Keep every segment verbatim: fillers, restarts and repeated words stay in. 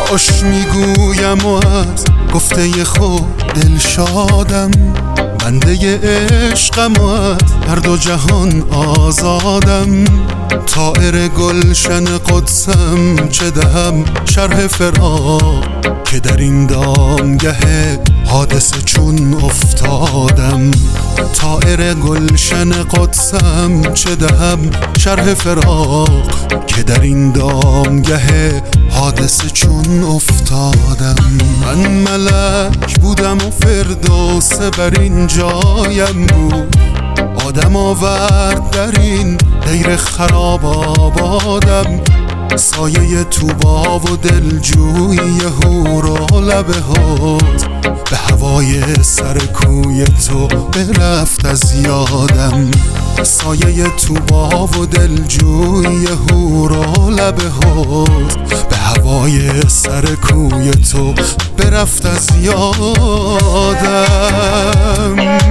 باش میگویم و از گفته خود دل شادم، بنده عشقم و از هر دو جهان آزادم. طائر گلشن قدسم چه دهم شرح فراق، که در این دامگه حادثه چون افتادم. طائر گلشن قدسم چه دهم شرح فراق، که در این دامگه حادثه چون افتادم. من ملک بودم و فردوسه بر این جایم بود، آدم آورد در این دیر خراب آبادم. سایه توبا و دلجوی هور و لب حوض، به هوای سر کوی تو برفت از یادم. سایه توبا و دلجوی هور و لب حوض، به هوای سر کوی تو برفت از یادم.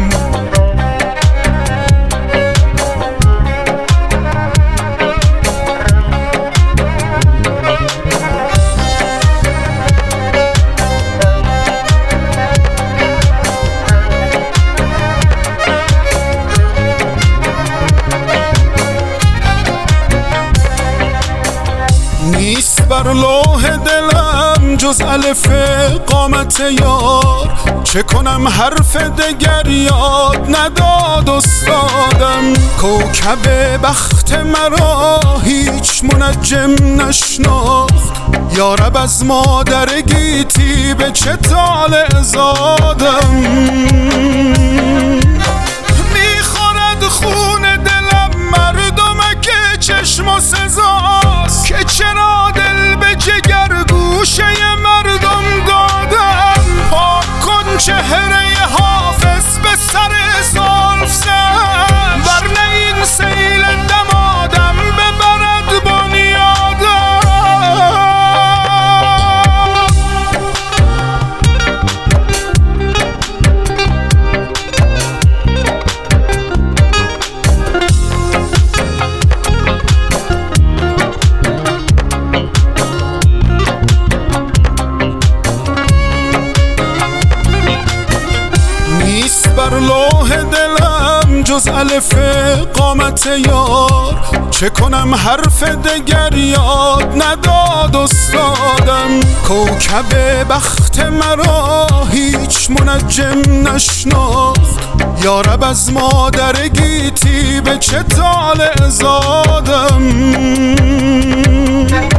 نیست بر لوح دلم جز الف قامت یار، چه کنم حرف دگر یاد نداد استادم. کوکب بخت مرا هیچ منجم نشناخت، یارب از مادر گیتی به چه طالع زادم. میخورد خون دلم مردمک چشم و سزاست، که چرا دل به جگر گوشه مردم دادم. پاک کن چهره حافظ به سر زلف زن، ورنه این سیل دمادم ببرد بنیادم. بر لوح دلم جز الف قامت یار، چه کنم حرف دگر یاد نداد استادم. کوکب بخت مرا هیچ منجم نشناخت، یارب از مادر گیتی به چه طالع زادم.